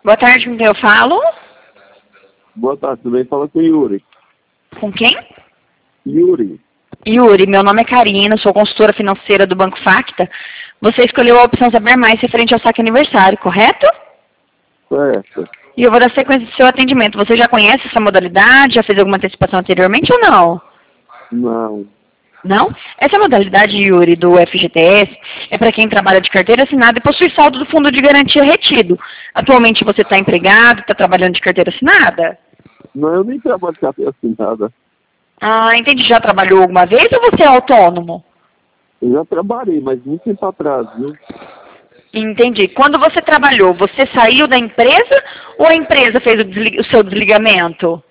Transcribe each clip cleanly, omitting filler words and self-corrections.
Boa tarde, com quem eu falo? Boa tarde, tudo bem? Fala com o Yuri. Com quem? Yuri. Yuri, meu nome é Karina, sou consultora financeira do Banco Facta. Você escolheu a opção Saber Mais referente ao saque aniversário, correto? Certo. E eu vou dar sequência do seu atendimento. Você já conhece essa modalidade? Já fez alguma antecipação anteriormente ou não? Não. Não? Essa modalidade, Yuri, do FGTS, é para quem trabalha de carteira assinada e possui saldo do fundo de garantia retido. Atualmente você está empregado, está trabalhando de carteira assinada? Não, eu nem trabalho de carteira assinada. Ah, entendi. Já trabalhou alguma vez ou você é autônomo? Eu já trabalhei, mas muito tempo atrás, viu? Entendi. Quando você trabalhou, você saiu da empresa ou a empresa fez o seu desligamento?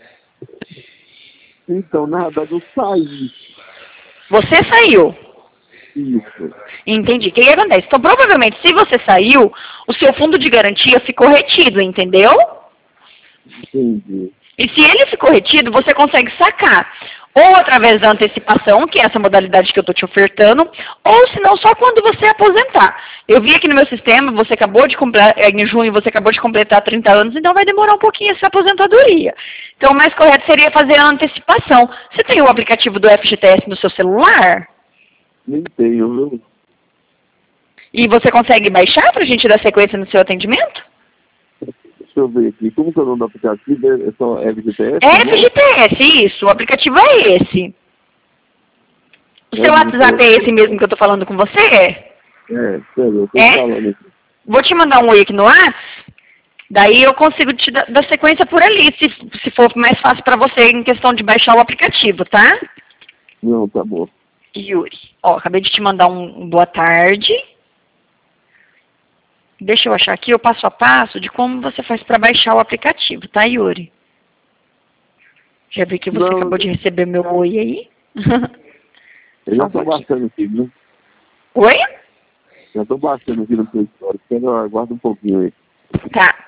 Então, na verdade, eu saí. Você saiu. Isso. Entendi. O que acontece? Então, provavelmente, se você saiu, o seu fundo de garantia ficou retido, entendeu? Entendi. E se ele ficou retido, você consegue sacar. Ou através da antecipação, que é essa modalidade que eu estou te ofertando, ou se não, só quando você aposentar. Eu vi aqui no meu sistema, você acabou de completar, em junho você acabou de completar 30 anos, então vai demorar um pouquinho essa aposentadoria. Então o mais correto seria fazer a antecipação. Você tem o aplicativo do FGTS no seu celular? Nem tenho, viu? E você consegue baixar para a gente dar sequência no seu atendimento? Deixa eu ver aqui. Como que é o nome do aplicativo? É só FGTS? É FGTS, isso. O aplicativo é esse. O seu WhatsApp é esse mesmo que eu estou falando com você? É, sério, eu tô É? falando aqui. Vou te mandar um oi aqui no ar, daí eu consigo te dar sequência por ali, se for mais fácil para você em questão de baixar o aplicativo, tá? Não, tá bom. Yuri. Ó, acabei de te mandar um boa tarde. Deixa eu achar aqui o passo a passo de como você faz para baixar o aplicativo, tá, Yuri? Já vi que você acabou de receber meu oi aí. Eu já tô baixando aqui, viu? Oi? Já tô baixando aqui no seu histórico. Espera, aguarda um pouquinho aí. Tá.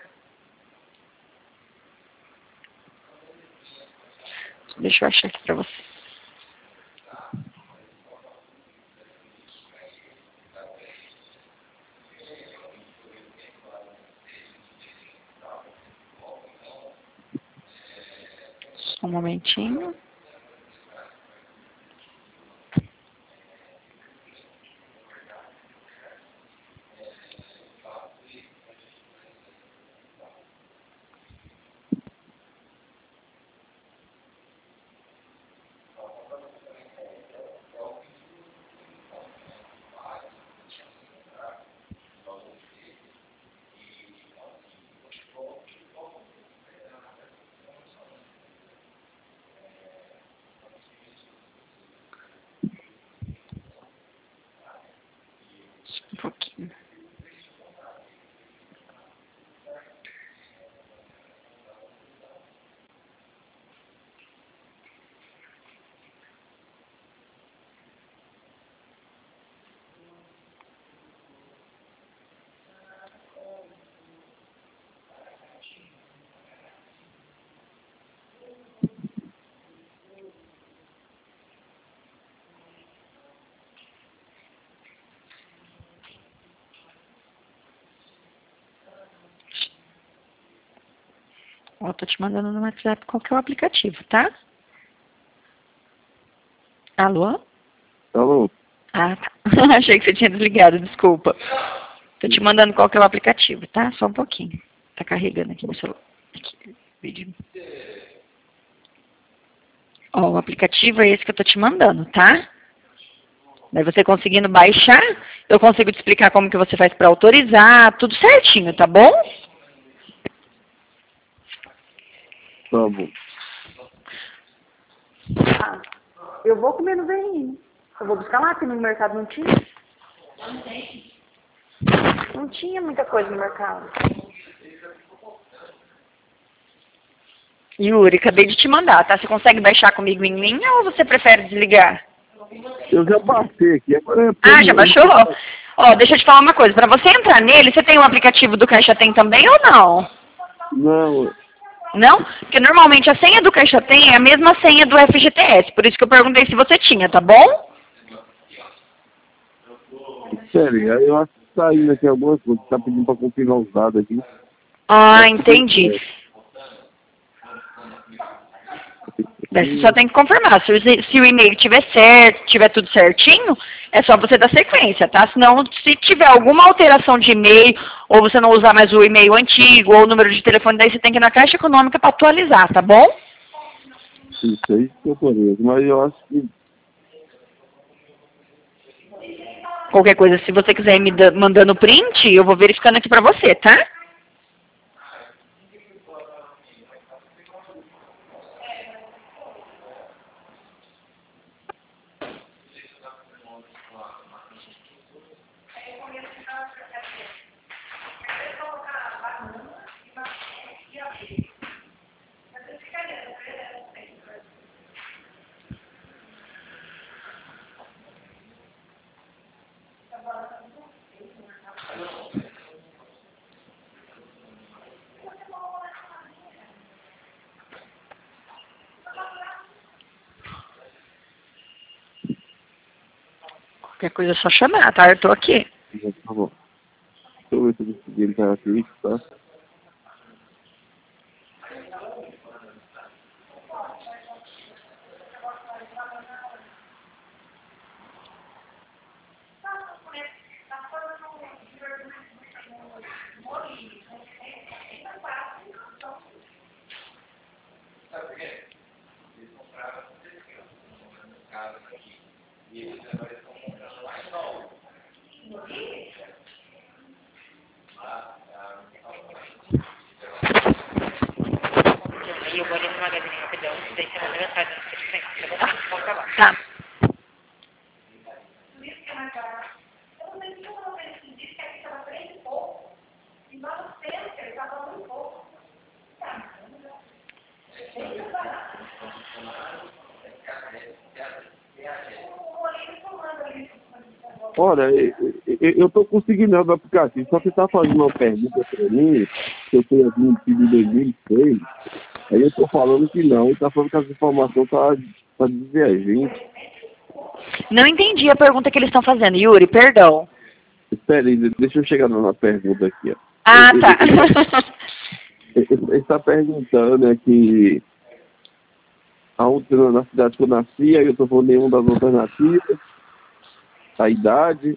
Deixa eu achar aqui pra você. Só um momentinho. Só um pouquinho. Ó, tô te mandando no WhatsApp qual que é o aplicativo, tá? Alô? Alô? Ah, tá. Achei que você tinha desligado, desculpa. Tô te mandando qual que é o aplicativo, tá? Só um pouquinho. Tá carregando aqui no celular. Aqui, vídeo. Ó, o aplicativo é esse que eu tô te mandando, tá? Daí você conseguindo baixar, eu consigo te explicar como que você faz para autorizar, tudo certinho, tá bom? Tá bom. Ah, eu vou comer no bem. Eu vou buscar lá, que no mercado não tinha. Não tinha muita coisa no mercado. Yuri, acabei de te mandar, tá? Você consegue baixar comigo em linha ou você prefere desligar? Eu já baixei aqui. Agora Ah, já baixou? Ó, deixa eu te falar uma coisa. Para você entrar nele, você tem o aplicativo do Caixa Tem também ou não? Não, Não? Porque normalmente a senha do Caixa Tem é a mesma senha do FGTS. Por isso que eu perguntei se você tinha, tá bom? sério, aí eu acho que tá indo aqui alguma coisa. Tá pedindo pra confirmar os dados aqui. Ah, entendi. Daí você só tem que confirmar. Se o e-mail tiver certo, tiver tudo certinho, é só você dar sequência, tá? Senão, se tiver alguma alteração de e-mail, ou você não usar mais o e-mail antigo, ou o número de telefone, daí você tem que ir na Caixa Econômica para atualizar, tá bom? Isso aí que eu conheço, mas eu acho que... Qualquer coisa, se você quiser ir me mandando print, eu vou verificando aqui pra você, tá? Qualquer coisa é só chamar, tá? Eu tô aqui. Tá bom. Deixa eu ver se eu consegui entrar aqui, tá? Eu vou ali no magazine rapidão, daí você manda mensagem no Facebook, tá bom? Tá. Olha, eu tô conseguindo no aplicativo, só que tá fazendo uma pergunta pra mim, que eu tenho admitido em 2006, aí eu tô falando que não, e tá falando que as informações tá divergente. Não entendi a pergunta que eles estão fazendo, Yuri, perdão. Espera aí, deixa eu chegar na pergunta aqui, ó. Ah, tá. Ele está perguntando aqui na cidade que eu nasci, aí eu tô falando nenhuma das alternativas, a idade.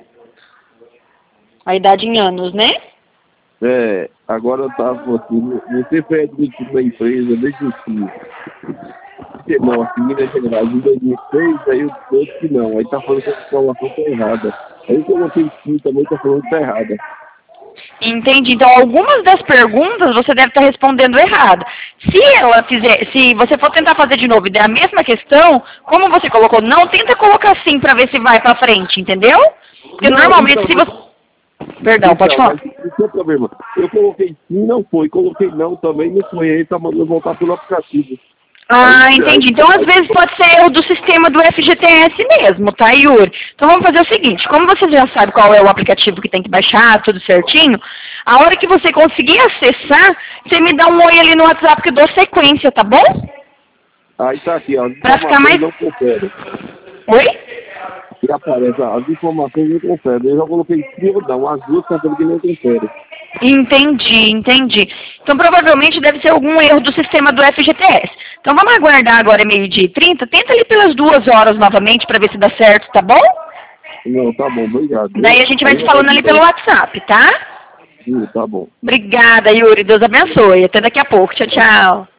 A idade em anos, né? Agora eu tava assim, você foi admitido na empresa desde o fim. Não, assim, Minas Gerais em 2006, aí eu disse que não, aí tá falando que a informação tá errada. Aí eu coloquei sim, também tá falando que tá errada. Entendi. Então, algumas das perguntas você deve estar respondendo errado. Se você for tentar fazer de novo e der a mesma questão, como você colocou não, tenta colocar sim para ver se vai para frente, entendeu? Porque Não, normalmente então, se você... Perdão, pode falar. Não tem problema. Eu coloquei sim, não foi. Coloquei não também, não foi. Aí tá mandando voltar pelo aplicativo. Ah, entendi. Então, às vezes, pode ser erro do sistema do FGTS mesmo, tá, Yuri? Então, vamos fazer o seguinte. Como você já sabe qual é o aplicativo que tem que baixar, tudo certinho, a hora que você conseguir acessar, você me dá um oi ali no WhatsApp que eu dou sequência, tá bom? Aí tá aqui, ó. As Pra ficar mais... não conferem. Oi? E aparece, as informações não conferem. Eu já coloquei sim ou não. As duas estão falando que não conferem. Entendi. Então, provavelmente deve ser algum erro do sistema do FGTS. Então, vamos aguardar agora, é 12h30. Tenta ali pelas 2 horas novamente para ver se dá certo, tá bom? Não, tá bom, obrigado. Daí a gente vai se falando ali pelo WhatsApp, tá? Tá bom. Obrigada, Yuri. Deus abençoe. Até daqui a pouco. Tchau, tchau.